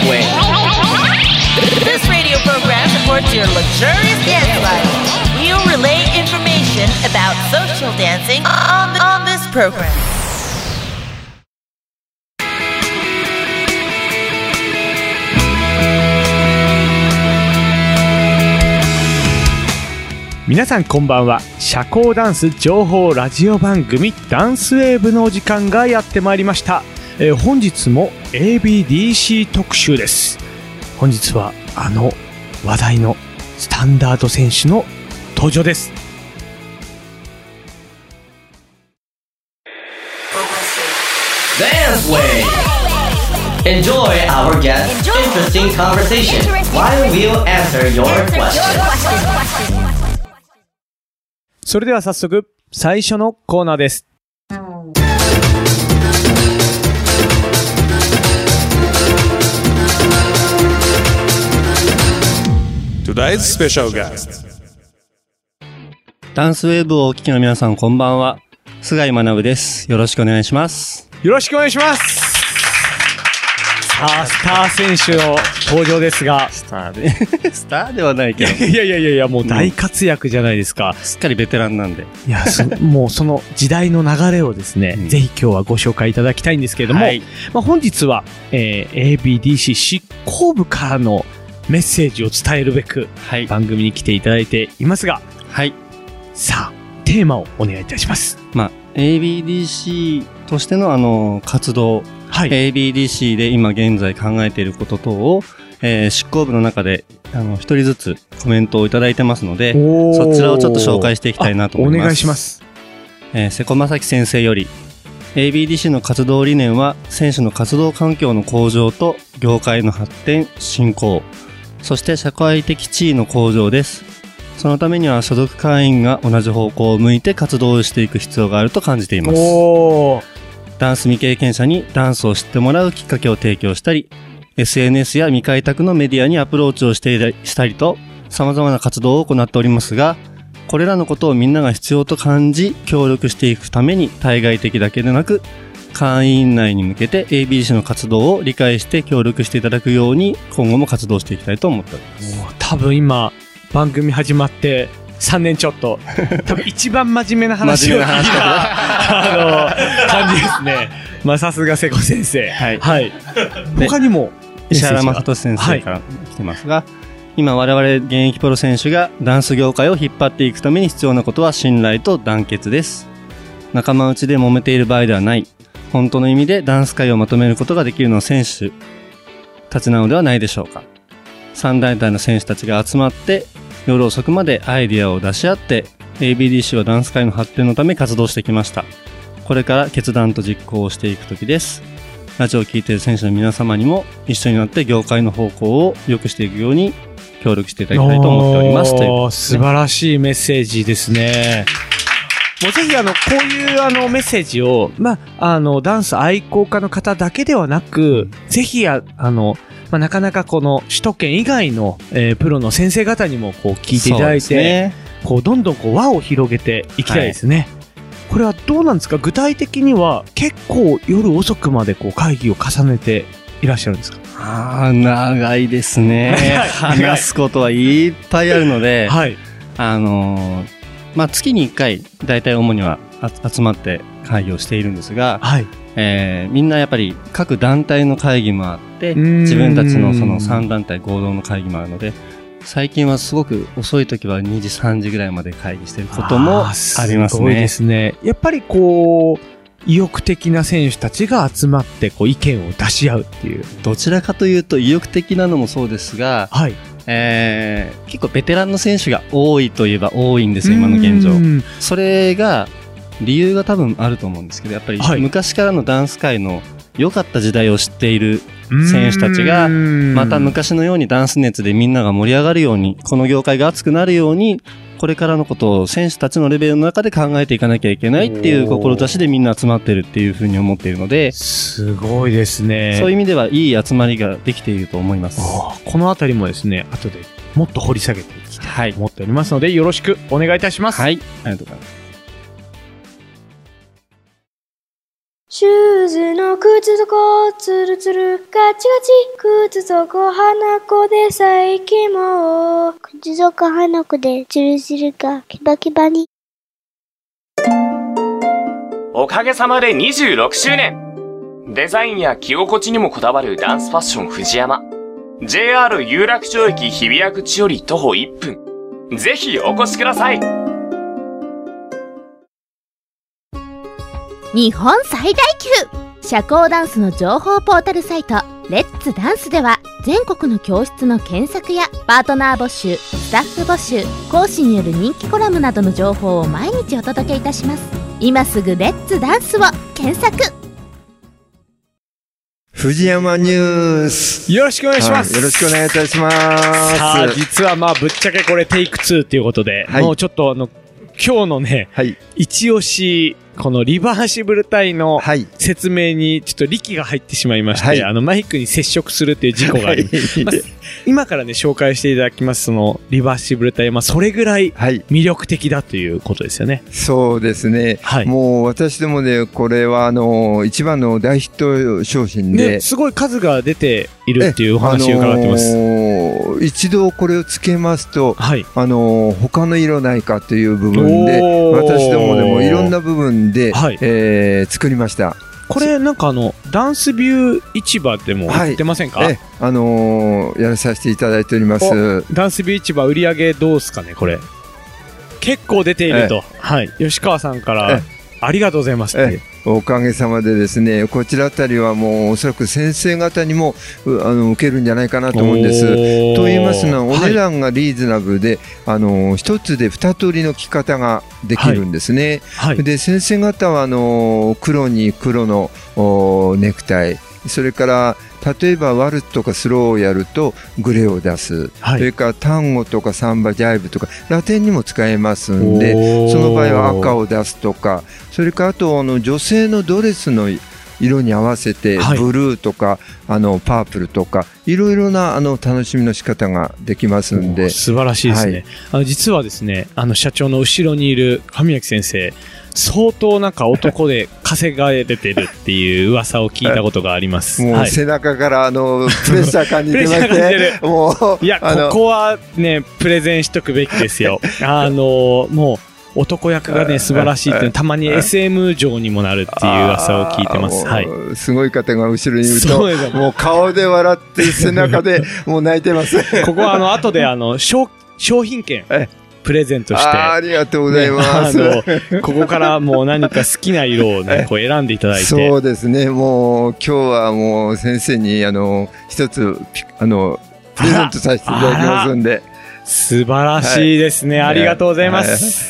Wave. This radio program supports your luxurious dance life. We'll relay information about social dancing on this program. 皆さんこんばんは。社交ダンス情報ラジオ番組ダンスウェーブのお時間がやってまいりました。本日も ABDC 特集です。本日はあの話題のスタンダード選手の登場です。 Dance Wave. Enjoy our guest's interesting conversation while we'll answer your questions. それでは早速最初のコーナーです。 Today's special guest. ダンスウェーブをお聞きの皆さんこんばんは。菅井学です。よろしくお願いします。 よろしくお願いします。さあスター選手の登場ですが、 スターではないけどいやもう大活躍じゃないですか。 すっかりベテランなんで、 いやもうその時代の流れをですね、ぜひ今日はご紹介いただきたいんですけれども、はい、本日は、ABDC 執行部からのメッセージを伝えるべく、はい、番組に来ていただいていますが、はい、さあテーマをお願いいたします。 ABDC としての活動、はい、ABDC で今現在考えていること等を、執行部の中で一人ずつコメントをいただいてますので、そちらをちょっと紹介していきたいなと思います。 お願いします。 瀬古正樹先生より ABDC の活動理念は選手の活動環境の向上と業界の発展振興、そして社会的地位の向上です。そのためには所属会員が同じ方向を向いて活動をしていく必要があると感じています。ダンス未経験者にダンスを知ってもらうきっかけを提供したり、 SNS や未開拓のメディアにアプローチをしたりと様々な活動を行っておりますが、これらのことをみんなが必要と感じ協力していくために、対外的だけでなく会員内に向けて ABDC の活動を理解して協力していただくように今後も活動していきたいと思っております。 多分今番組始まって3年ちょっと、多分一番真面目な話を聞いた感じですね。さすが瀬古先生。はい。はい。他にも石原正俊先生から来てますが、今我々現役プロ選手がダンス業界を引っ張っていくために必要なことは信頼と団結です。仲間内で揉めている場合ではない。本当の意味でダンス界をまとめることができるのは選手たちなのではないでしょうか。3団体の選手たちが集まって夜遅くまでアイディアを出し合って ABDC はダンス界の発展のため活動してきました。これから決断と実行をしていく時です。ラジオを聴いている選手の皆様にも一緒になって業界の方向を良くしていくように協力していただきたいと思っております。という、 素晴らしいメッセージですね。もうぜひこういうメッセージをダンス愛好家の方だけではなく、ぜひなかなかこの首都圏以外の、プロの先生方にもこう聞いていただいて、こうどんどんこう輪を広げていきたいですね。はい、これはどうなんですか？具体的には結構夜遅くまでこう会議を重ねていらっしゃるんですか？ 長いですね。話すことはいっぱいあるので、はい、月に1回だいたい主には集まって会議をしているんですが、はい、みんなやっぱり各団体の会議もあって、自分たちのその3団体合同の会議もあるので、最近はすごく遅い時は2時3時ぐらいまで会議していることもありますね。すごいですね。 やっぱりこう意欲的な選手たちが集まってこう意見を出し合うっていう。 どちらかというと意欲的なのもそうですが、はい、結構ベテランの選手が多いといえば多いんですよ、今の現状。それが理由が多分あると思うんですけど、やっぱり昔からのダンス界の良かった時代を知っている選手たちがまた昔のようにダンス熱でみんなが盛り上がるように、この業界が熱くなるように、これからのことを選手たちのレベルの中で考えていかなきゃいけないっていう志でみんな集まってるっていうふうに思っているので、 すごいですね。 そういう意味ではいい集まりができていると思います。 このあたりもですね、後でもっと掘り下げていきたいと思っておりますので、よろしくお願いいたします。 はい、ありがとうございます。 シューズのの靴底つるつるガチガチ靴底花子で最近も靴底花子でつるつるがキバキバに。 おかげさまで26周年。デザインや着心地にもこだわるダンスファッション藤山。JR 有楽町駅日比谷口より徒歩1分。ぜひお越しください。 日本最大級社交ダンスの情報ポータルサイトレッツダンスでは、全国の教室の検索やパートナー募集、スタッフ募集、講師による人気コラムなどの情報を毎日お届けいたします。今すぐレッツダンスを検索。 藤山ニュース、 よろしくお願いします。 よろしくお願いいたします。 さあ、実はぶっちゃけこれテイク2っていうことで、もうちょっと今日のね、一押し、このリバーシブル体の説明にちょっと力が入ってしまいまして、マイクに接触するっていう事故があります。今からね、紹介していただきますそのリバーシブル体、それぐらい魅力的だということですよね。 そうですね。もう私どもでこれは一番の大ヒット商品で、 すごい数が出ているっていうお話を伺ってます。 一度これをつけますと、他の色ないかという部分で、私どもでもいろんな部分で、作りました。 これなんかダンスビュー市場でも売ってませんか？ やらさせていただいております。 ダンスビュー市場売り上げどうですかね、これ。結構出ていると。吉川さんからありがとうございますって。 おかげさまでですね、こちらあたりはもうおそらく先生方にも受けるんじゃないかなと思うんです。と言いますのは、お値段がリーズナブルで、一つで二通りの着方ができるんですね。で、先生方は黒に黒のネクタイ、それから例えばワルツとかスローをやるとグレーを出す、それからタンゴとかサンバジャイブとかラテンにも使えますんで、その場合は赤を出すとか、それからあと女性のドレスの色に合わせてブルーとか、パープルとかいろいろな楽しみの仕方ができますんで、 素晴らしいですね。実はですね、社長の後ろにいる神谷先生、相当なんか男で稼がれてるっていう噂を聞いたことがあります。 もう背中からプレッシャー感じてまして、もういや、ここはねプレゼンしとくべきですよ。もう男役がね素晴らしいって、たまに SM 嬢にもなるっていう噂を聞いてます。 すごい方が後ろにいると、もう顔で笑って背中でもう泣いてます。 ここは後で商品券プレゼントして、 ありがとうございます。 ここからもう何か好きな色をねこう選んでいただいて。 そうですね。もう今日はもう先生に一つプレゼントさせていただきますんで。 素晴らしいですね。ありがとうございます。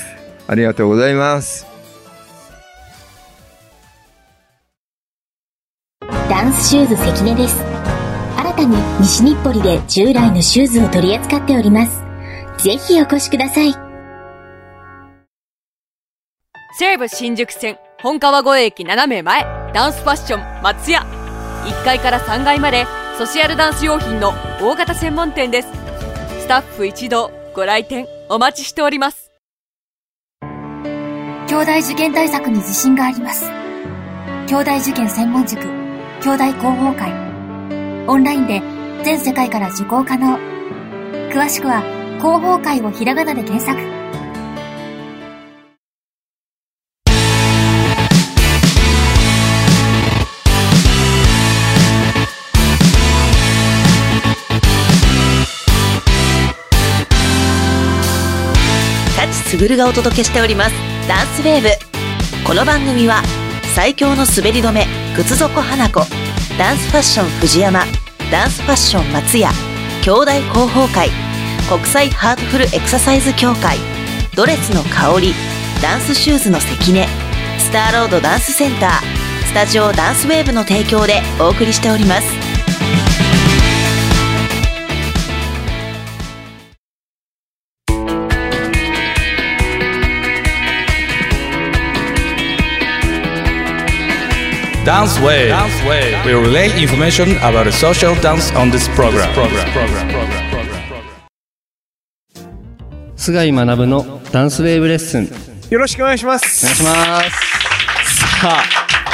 ありがとうございます。 ダンスシューズ関根です。新たに西日暮里で従来のシューズを取り扱っております。ぜひお越しください。 西武新宿線本川越駅斜め前、ダンスファッション松屋。1階から3階までソシアルダンス用品の大型専門店です。スタッフ一同ご来店お待ちしております。 兄弟受験対策に自信があります。兄弟受験専門塾、兄弟広報会。オンラインで全世界から受講可能。詳しくは広報会をひらがなで検索。 舘すぐるがお届けしておりますダンスウェーブ。この番組は最強の滑り止め靴底花子、ダンスファッション藤山、ダンスファッション松屋、兄弟広報会、国際ハートフルエクササイズ協会、ドレスの香り、ダンスシューズの関根、スターロードダンスセンター、スタジオダンスウェーブの提供でお送りしております。 Dance Wave. We relay information about social dance on this program. 菅井学のダンスウェーブレッスン。 よろしくお願いします。 お願いします。 さあ、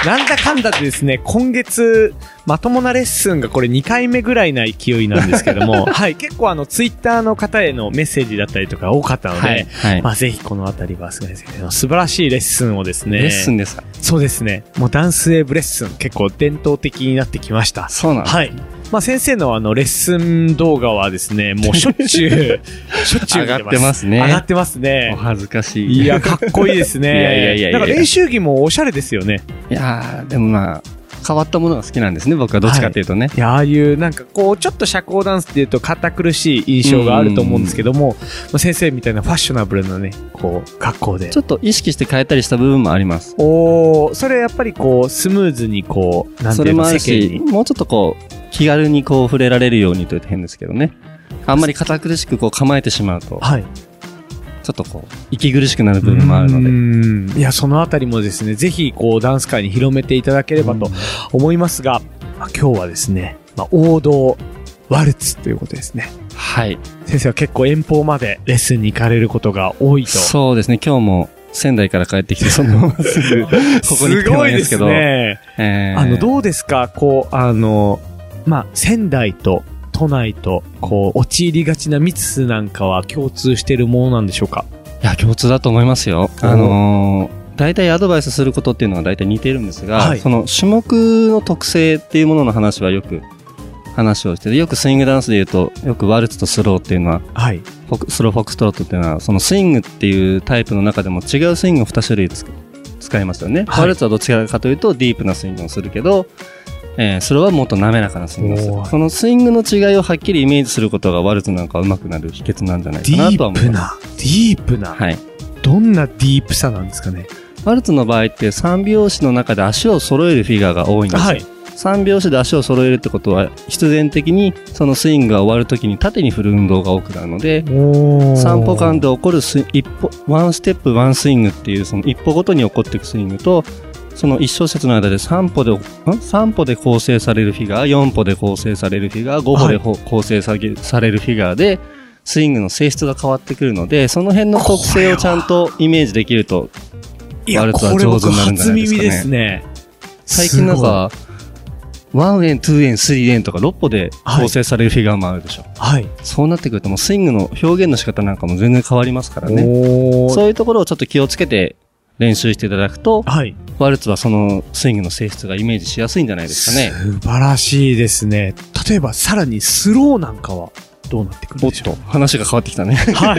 なんだかんだでですね、今月、まともなレッスンがこれ2回目ぐらいな勢いなんですけども、はい、結構ツイッターの方へのメッセージだったりとか多かったので、はいはい、まあぜひこのあたりは菅井先生の素晴らしいレッスンをですね。 レッスンですか？ そうですね。もうダンスウェーブレッスン結構伝統的になってきました。 そうなんです。 はい。まあ先生のレッスン動画はですね、もうしょっちゅう上がってますね。 上がってますね。 お恥ずかしい。 いや、かっこいいですね。いや。なんか練習着もおしゃれですよね。 いやー、でもまあ、変わったものが好きなんですね、僕はどっちかっていうとね。 はい、いや、ああいうなんかこう、ちょっと社交ダンスっていうと堅苦しい印象があると思うんですけども、まあ、先生みたいなファッショナブルなね、こう、学校で。 ちょっと意識して変えたりした部分もあります。 それやっぱりこう、スムーズにこう、なんていうの、世間に。 もうちょっとこう、気軽にこう触れられるようにというと変ですけどね。あんまり堅苦しくこう構えてしまうと。はい。ちょっとこう、息苦しくなる部分もあるので。 いや、そのあたりもですね、ぜひこう、ダンス界に広めていただければと思いますが、まあ、今日はですね、まあ、王道、ワルツということですね。 はい。 先生は結構遠方までレッスンに行かれることが多いと。 そうですね、今日も仙台から帰ってきて、そのまますぐ、ここに来てないんですけど。 すごいですね。どうですか、こう、まあ、仙台と都内と、こう、陥りがちなミスなんかは共通しているものなんでしょうか？ いや、共通だと思いますよ。大体アドバイスすることっていうのは大体似ているんですが、はい、その種目の特性っていうものの話はよく話をして、よくスイングダンスで言うと、よくワルツとスローっていうのは、はい、スローフォックストロットっていうのは、そのスイングっていうタイプの中でも違うスイングを2種類使いますよね。はい、ワルツはどちらかというとディープなスイングをするけど、それはもっと滑らかなスイングをする。そのスイングの違いをはっきりイメージすることがワルツなんか上手くなる秘訣なんじゃないかなとは思います。 ディープな。はい。どんなディープさなんですかね。 ワルツの場合って3拍子の中で足を揃えるフィギュアが多いんですよ。はい。3拍子で足を揃えるってことは必然的にそのスイングが終わるときに縦に振る運動が多くなるので、3歩間で起こるワンステップワンスイングっていうその一歩ごとに起こっていくスイングと、その1小節の間で3歩で構成されるフィギュア、4歩で構成されるフィギュア、5歩で構成されるフィギュアで、スイングの性質が変わってくるので、その辺の特性をちゃんとイメージできると、ワルツは上手になるんじゃないですかね。初耳ですね。最近なんか、1円、2円、3円とか6歩で構成されるフィギュアもあるでしょ。はい。そうなってくるともうスイングの表現の仕方なんかも全然変わりますからね。そういうところをちょっと気をつけて、練習していただくと、はい、ワルツはそのスイングの性質がイメージしやすいんじゃないですかね。 素晴らしいですね。例えばさらにスローなんかはどうなってくるんでしょう？ おっと、話が変わってきたね。 はい、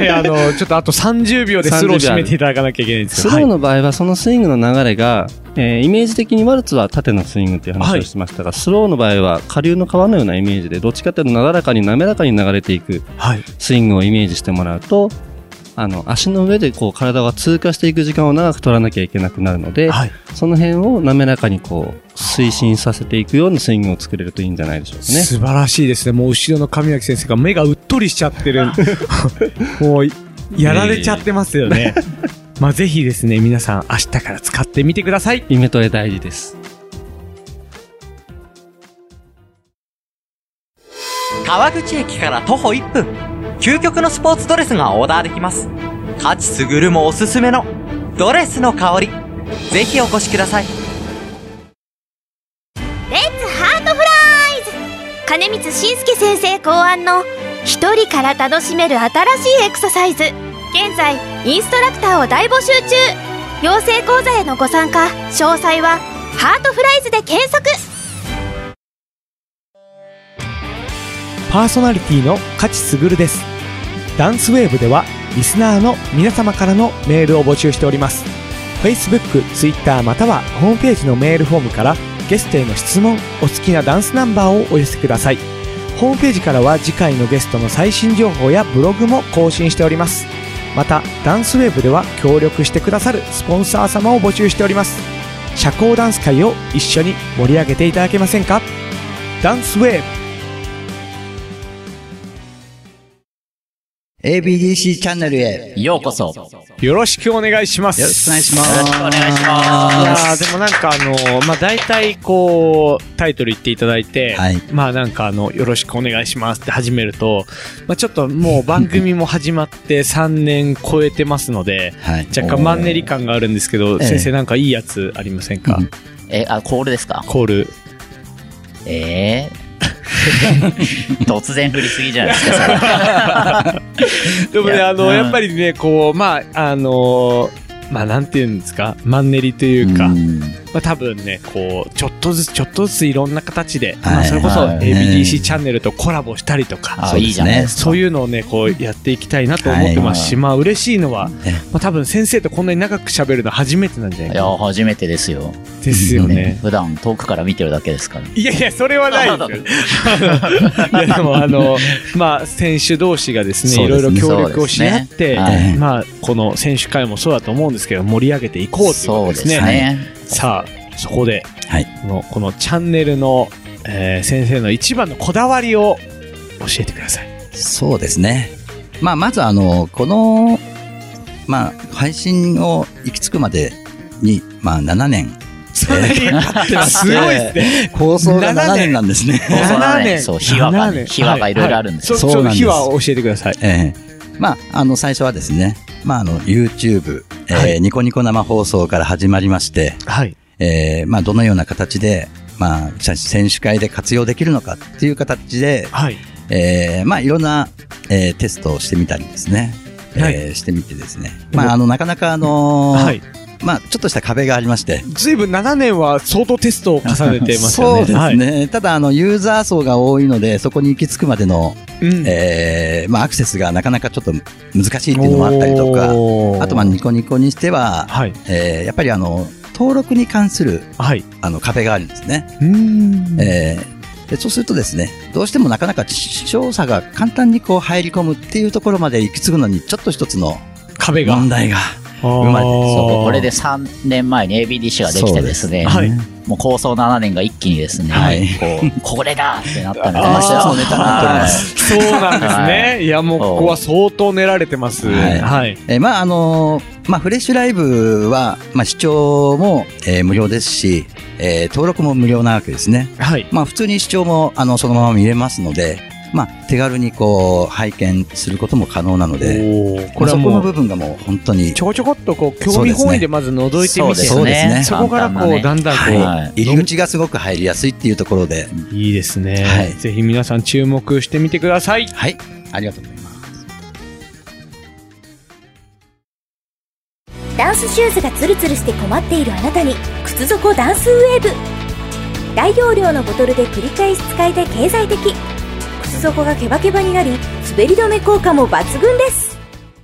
ちょっとあと30秒でスロー締めていただかなきゃいけないんですけど。 スローの場合はそのスイングの流れが、イメージ的にワルツは縦のスイングっていう話をしてましたが、スローの場合は下流の川のようなイメージで、どっちかというとなだらかに滑らかに流れていくスイングをイメージしてもらうと、足の上でこう体が通過していく時間を長く取らなきゃいけなくなるので、はい、その辺を滑らかにこう推進させていくようなスイングを作れるといいんじゃないでしょうかね。 素晴らしいですね。もう後ろの上脇先生が目がうっとりしちゃってる。もうやられちゃってますよね。まあぜひですね、皆さん明日から使ってみてください。 イメトレ大事です。 川口駅から徒歩1分。究極のスポーツドレスがオーダーできます。勝ち優もおすすめのドレスの香り。ぜひお越しください。 レッツハートフライズ、金光信介先生考案の一人から楽しめる新しいエクササイズ。現在インストラクターを大募集中。養成講座へのご参加詳細はハートフライズで検索。 パーソナリティの勝優です。ダンスウェーブではリスナーの皆様からのメールを募集しております。 Facebook、Twitter またはホームページのメールフォームからゲストへの質問、お好きなダンスナンバーをお寄せください。ホームページからは次回のゲストの最新情報やブログも更新しております。またダンスウェーブでは協力してくださるスポンサー様を募集しております。社交ダンス界を一緒に盛り上げていただけませんか？ダンスウェーブ ABDC チャンネルへようこそ。 よろしくお願いします。 よろしくお願いします。 よろしくお願いします。いやでもなんかまあ、大体こう、タイトル言っていただいて、はい、まあなんかよろしくお願いしますって始めると、まあちょっともう番組も始まって3年超えてますので、はい、若干マンネリ感があるんですけど、先生なんかいいやつありませんか？ コールですか？ コール。 突然振りすぎじゃないですか、 でもね、やっぱりね、こう、なんていうんですか、マンネリというか、多分ね、こう、ちょっとずついろんな形で、それこそ ABDC チャンネルとコラボしたりとか、 いいじゃないですか。 そういうのをね、こう、やっていきたいなと思ってますし、嬉しいのは、多分先生とこんなに長く喋るの初めてなんじゃないかな。 いや、初めてですよ。 ですよね。 普段遠くから見てるだけですから。 いやいや、それはないですよ。いや、でも選手同士がですね、いろいろ協力をし合って、この選手会もそうだと思うんですけど、盛り上げていこうということですね。 そうですね。 さあ、そこで、このチャンネルの、先生の一番のこだわりを教えてください。 そうですね。まずこの、配信を行き着くまでに、7年。 そんなにすごいですね。 構想が7年なんですね。 7年。 そう、秘話がいろいろあるんですよ。 そうなんです。秘話を教えてください。 最初はですね、YouTube、ニコニコ生放送から始まりまして、どのような形で、選手会で活用できるのかっていう形で、いろんな、テストをしてみたりですね、してみてですね、なかなかちょっとした壁がありまして。 随分7年は相当テストを重ねてますよね。 そうですね。ただ、ユーザー層が多いので、そこに行き着くまでの、アクセスがなかなかちょっと難しいっていうのもあったりとか、あと、ニコニコにしては、やっぱり登録に関する、壁があるんですね。そうするとですね、どうしてもなかなか視聴者が簡単にこう入り込むっていうところまで行き継ぐのに、ちょっと一つの問題が。 これで3年前に ABDC ができてですね、もう構想7年が一気にですね、これだってなったので、一つのネタになっております。 そうなんですね。いや、もうここは相当練られてます。フレッシュライブは、視聴も、無料ですし、登録も無料なわけですね。普通に視聴も、そのまま見れますので、手軽にこう拝見することも可能なので、そこの部分がもう本当にちょこちょこっとこう興味本位でまず覗いてみて、 そうですね。 そこからこうだんだんこう入り口がすごく入りやすいっていうところで、 いいですね。ぜひ皆さん注目してみてください。 はい、ありがとうございます。 ダンスシューズがツルツルして困っているあなたに、靴底ダンスウェーブ。大容量のボトルで繰り返し使えて経済的。靴底がケバケバになり、滑り止め効果も抜群です。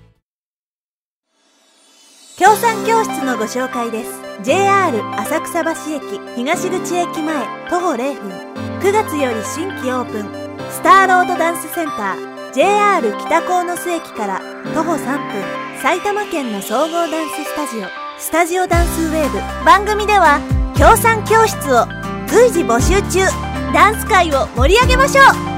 協賛教室のご紹介です。 JR 浅草橋駅東口駅前徒歩0分。9月より新規オープン、スターロードダンスセンター JR 北鴻巣駅から徒歩3分。埼玉県の総合ダンススタジオダンスウェーブ。番組では協賛教室を随時募集中。ダンス界を盛り上げましょう。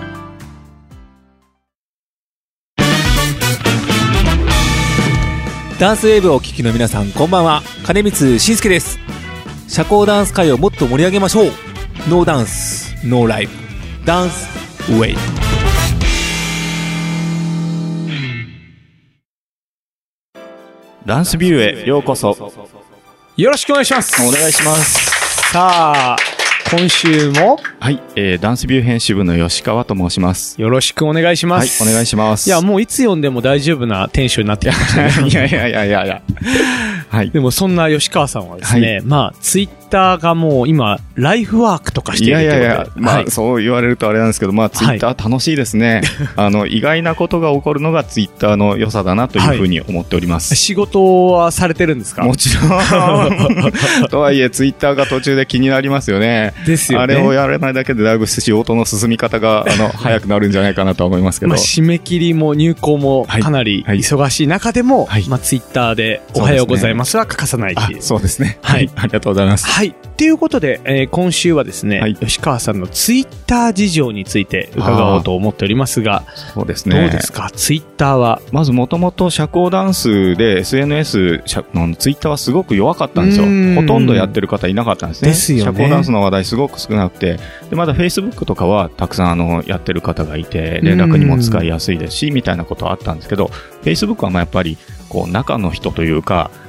ダンスウェーブをお聞きの皆さん、こんばんは。金光慎介です。社交ダンス界をもっと盛り上げましょう。ノーダンス、ノーライブ。ダンスウェーブ。 ダンスビューへようこそ。 よろしくお願いします。 お願いします。 さあ、今週もはい、ダンスビュー編集部の吉川と申します。 よろしくお願いします。 はい、お願いします。 いや、もういつ読んでも大丈夫なテンションになってきましたね。 いや。はい。 でもそんな吉川さんはですね、ツイッターがもう今、ライフワークとかしているってことで。 そう言われるとあれなんですけど、ツイッター楽しいですね。意外なことが起こるのがツイッターの良さだなというふうに思っております。 仕事はされてるんですか？ もちろん。とはいえ、ツイッターが途中で気になりますよね。 ですよね。 あれをやらないだけでだいぶ仕事の進み方が早くなるんじゃないかなと思いますけど。 締め切りも入稿もかなり忙しい中でも、ツイッターでおはようございますは欠かさないっていう。 そうですね。はい。ありがとうございます。 はい。ということで、今週はですね、吉川さんのツイッター事情について伺おうと思っておりますが、 そうですね。 どうですか、ツイッターは。 まずもともと社交ダンスで SNS のツイッターはすごく弱かったんですよ。ほとんどやってる方いなかったんですね。 ですよね。 社交ダンスの話題すごく少なくて、でまだ Facebook とかはたくさんやってる方がいて、連絡にも使いやすいですし、みたいなことはあったんですけど、Facebook はやっぱりこう中の人というか、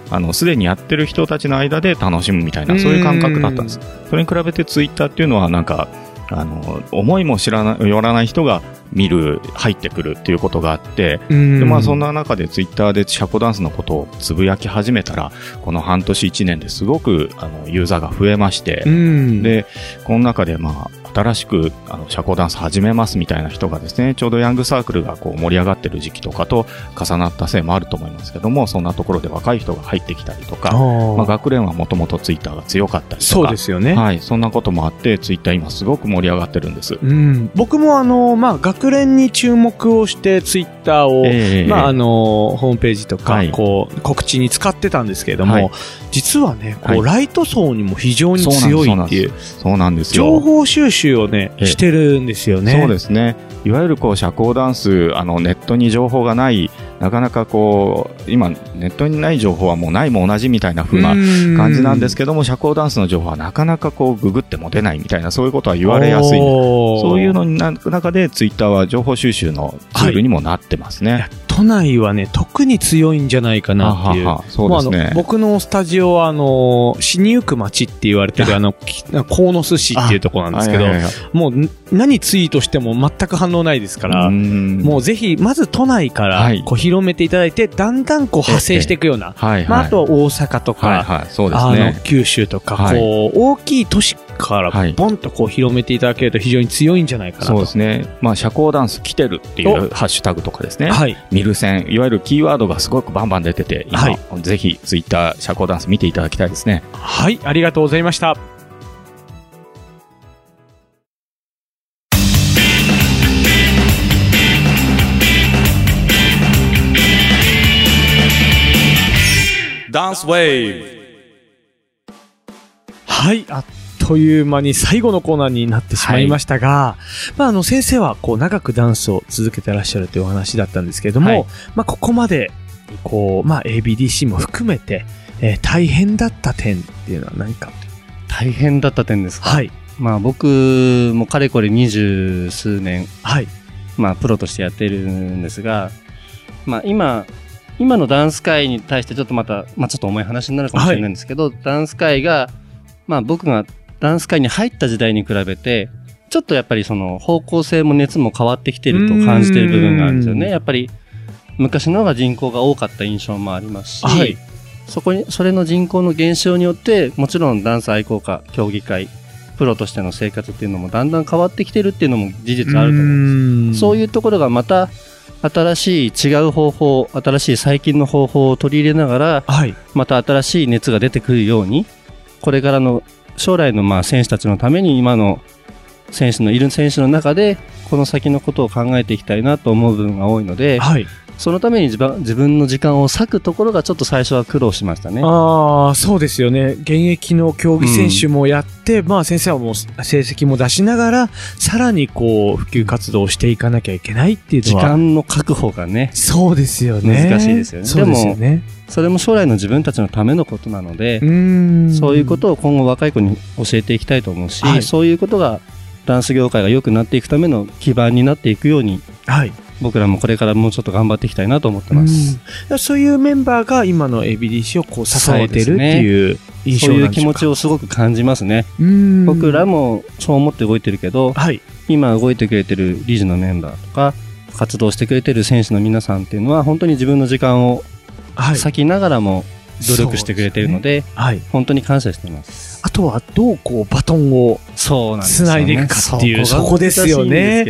すでにやってる人たちの間で楽しむみたいな、そういう感覚だったんです。それに比べてツイッターっていうのはなんか、思いもよらない人が見る、入ってくるっていうことがあって、で、まあそんな中でツイッターで社交ダンスのことをつぶやき始めたら、この半年1年ですごく、ユーザーが増えまして、で、この中でまあ、新しく社交ダンス始めますみたいな人がですね、ちょうどヤングサークルがこう盛り上がってる時期とかと重なったせいもあると思いますけども、そんなところで若い人が入ってきたりとか、まあ、学連はもともとツイッターが強かったりとか、 そうですよね。 はい、そんなこともあってツイッター今すごく盛り上がってるんです。 僕もまあ学連に注目をしてツイッターを、まあホームページとか、こう告知に使ってたんですけれども、実はね、こうライト層にも非常に強いっていう、 そうなんですよ。 情報収集をね、してるんですよね。 そうですね。いわゆるこう社交ダンス、ネットに情報がない、なかなかこう、今、ネットにない情報はもうないも同じみたいな風な感じなんですけども、社交ダンスの情報はなかなかこう、ググっても出ないみたいな、そういうことは言われやすい。そういうの中で、ツイッターは情報収集のツールにもなってますね。 都内はね、特に強いんじゃないかなっていう。 そうですね。 僕のスタジオは、死にゆく街って言われてる、鴻巣市っていうところなんですけど、もう、何ツイートしても全く反応ないですから、もうぜひ、まず都内から、こう、広めていただいて、だんだんこう、派生していくような、まあ、あとは大阪とか、九州とか、こう、大きい都市からボンとこう広めていただけると非常に強いんじゃないかなと。 そうですね。まあ社交ダンス来てるっていうハッシュタグとかですね。ミルセン、いわゆるキーワードがすごくバンバン出てて、今、ぜひツイッター社交ダンス見ていただきたいですね。 はい、ありがとうございました。 ダンスウェーブ。 はい、あっという間に最後のコーナーになってしまいましたが、まあ先生はこう長くダンスを続けてらっしゃるというお話だったんですけれども、まあここまでこうまあ ABDC も含めて、大変だった点っていうのは何か。 大変だった点ですか。まあ僕もかれこれ20数年、まあプロとしてやってるんですが、まあ今のダンス界に対してちょっとまた、まあちょっと重い話になるかもしれないんですけど、ダンス界がまあ僕がダンス界に入った時代に比べて、ちょっとやっぱりその方向性も熱も変わってきてると感じてる部分があるんですよね。やっぱり昔の方が人口が多かった印象もありますし、それの人口の減少によって、もちろんダンス愛好家、競技会、プロとしての生活っていうのもだんだん変わってきてるっていうのも事実あると思うんです。そういうところがまた新しい違う方法、新しい最近の方法を取り入れながら、また新しい熱が出てくるように、これからの将来のまあ選手たちのために今のいる選手の中でこの先のことを考えていきたいなと思う部分が多いので、そのために自分の時間を割くところがちょっと最初は苦労しましたね。 そうですよね。現役の競技選手もやって、まあ先生はもう成績も出しながら、さらにこう普及活動をしていかなきゃいけないっていうのは。 時間の確保がね。 そうですよね。 難しいですよね。 そうですよね。 それも将来の自分たちのためのことなので、そういうことを今後若い子に教えていきたいと思うし、そういうことがダンス業界が良くなっていくための基盤になっていくように、僕らもこれからもうちょっと頑張っていきたいなと思ってます。 そういうメンバーが今の ABDC をこう支えてるっていう印象なんでしょうか。そういう気持ちをすごく感じますね。僕らもそう思って動いてるけど、今動いてくれてる理事のメンバーとか活動してくれてる選手の皆さんっていうのは本当に自分の時間を割きながらも努力してくれてるので、本当に感謝しています。 あとはどうこうバトンをつないでいくかっていう、そこですよね。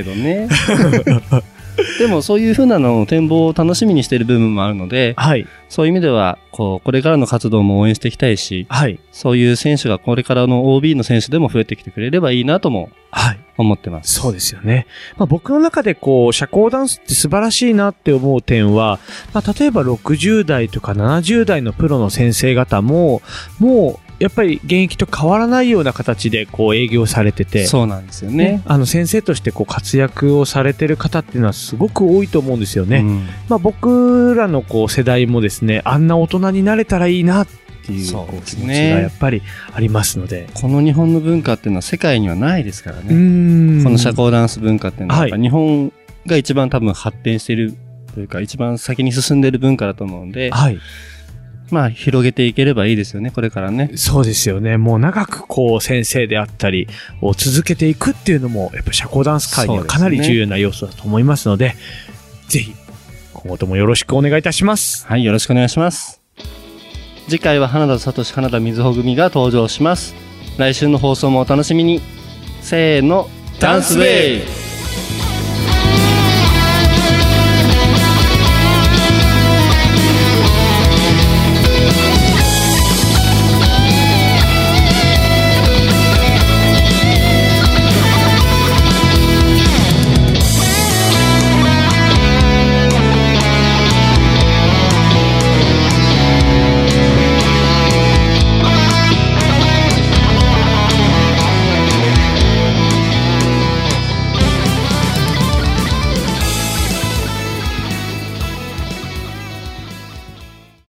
でもそういう風なのを展望を楽しみにしている部分もあるので、そういう意味ではこれからの活動も応援していきたいし、そういう選手がこれからの OB の選手でも増えてきてくれればいいなとも思ってます。 そうですよね。まあ、僕の中でこう社交ダンスって素晴らしいなって思う点は、まあ、例えば60代とか70代のプロの先生方ももうやっぱり現役と変わらないような形でこう営業されてて、 そうなんですよね。 先生としてこう活躍をされてる方っていうのはすごく多いと思うんですよね。まあ僕らのこう世代もですね、あんな大人になれたらいいなっていうこう気持ちがやっぱりありますので、 この日本の文化っていうのは世界にはないですからね。この社交ダンス文化っていうのは日本が一番多分発展しているというか一番先に進んでいる文化だと思うんで、 まあ、広げていければいいですよね、これからね。 そうですよね。もう長くこう先生であったりを続けていくっていうのも、やっぱ社交ダンス界にはかなり重要な要素だと思いますので、ぜひ、今後ともよろしくお願いいたします。 はい、よろしくお願いします。次回は花田聡、花田瑞穂組が登場します。来週の放送もお楽しみに。せーの、ダンスウェイ。